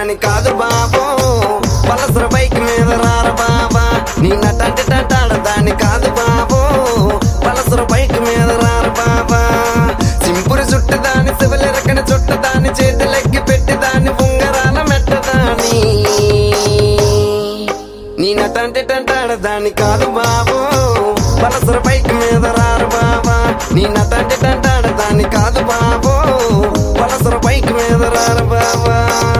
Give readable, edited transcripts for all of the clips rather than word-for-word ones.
దాని కాదు బాబో పలసర బైక్ మీద రార బాబా నీ నటంటి తంటాడ దాని కాదు బాబో పలసర బైక్ మీద రార బాబా సింపురు చుట్టు దాని శివలిరకని చుట్ట దాని చేతులెక్కి పెట్టి దాని ఉంగరాల మెట్టదాని నీ నటంటి తంటాడ దాని కాదు బాబో పలసర బైక్ మీద రార బాబా నీ నటంటి తంటాడ దాని కాదు బాబో పలసర బైక్ మీద రార బాబా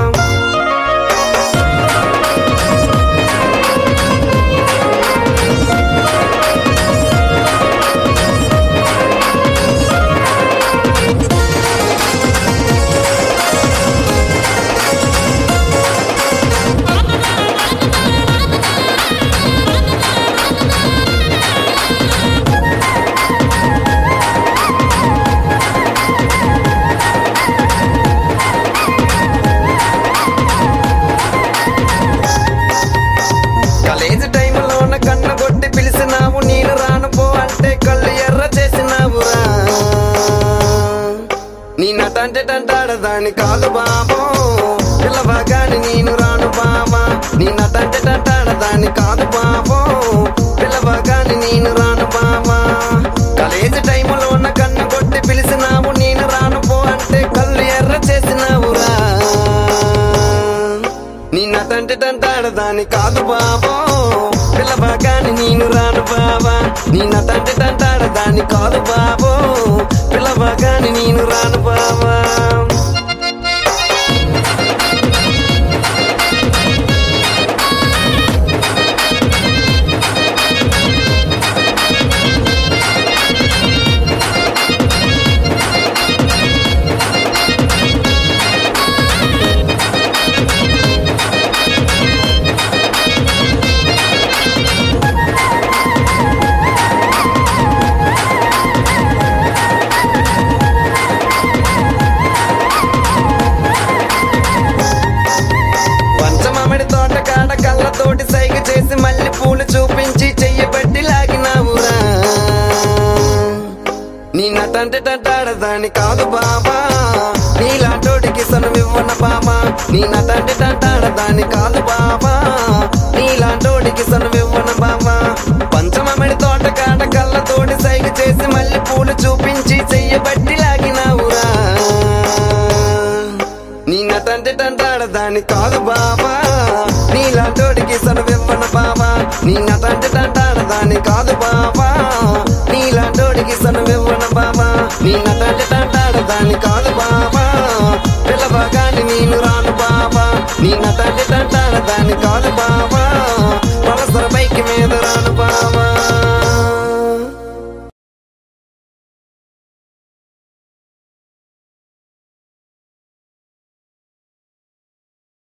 కాలేజీ టైంలోన కన్న కొట్టి పిలిచినావు నేను రాను పో అంటే కళ్ళు ఎర్ర చేసినావురా నీ నటంటే తంటాడ దాని కాదు బాబో పిల్లవగాని నేను రాను బాబా నీ నటంటే తంటాడ దాని కాదు బాబో పిల్లవగాని నేను రాను బాబా కాలేజీ టైంలోన కన్న కొట్టి పిలిచినావు నేను రాను పో అంటే కళ్ళు ఎర్ర చేసినావురా నీ నటంటే తంటాడ దాని కాదు బాబో పిల్లవగాని నేను రాను బాబా నీ నటంటే తంటాడ దాని కాదు బాబో పిల్లవగాని నేను రాను బాబా పంచమామిడి తోట కాడ కళ్ళతోటి సైగ చేసి మళ్ళీ పూలు చూపించి చెయ్యబట్టి లాగినావురా నీ నటంటే తంటాడ దాని కాదు బాబా నీలాంటోడికి సనువివ్వన బాబా నీ నటంటే తంటాడ దాని కాదు బాబా నీలాంటోడికి సనువివ్వన బాబా పంచమామిడి తోట కాడ కళ్ళతోటి సైగ చేసి మళ్ళీ పూలు చూపించి చెయ్యబట్టి లాగినావురా నీ నటంటే తంటాడ దాని కాదు బాబా నీలాంటోడికి సనువివ్వన బాబా నీ నటంటే తంటాడ దాని కాదు బాబా నీలాంటోడికి సనువివ్వన బాబా నీ నటంటే తంటాడ దాని కాదు బాబా పిల్లవగాని నేను రాను బాబా నీ నటంటే తంటాడ దాని కాదు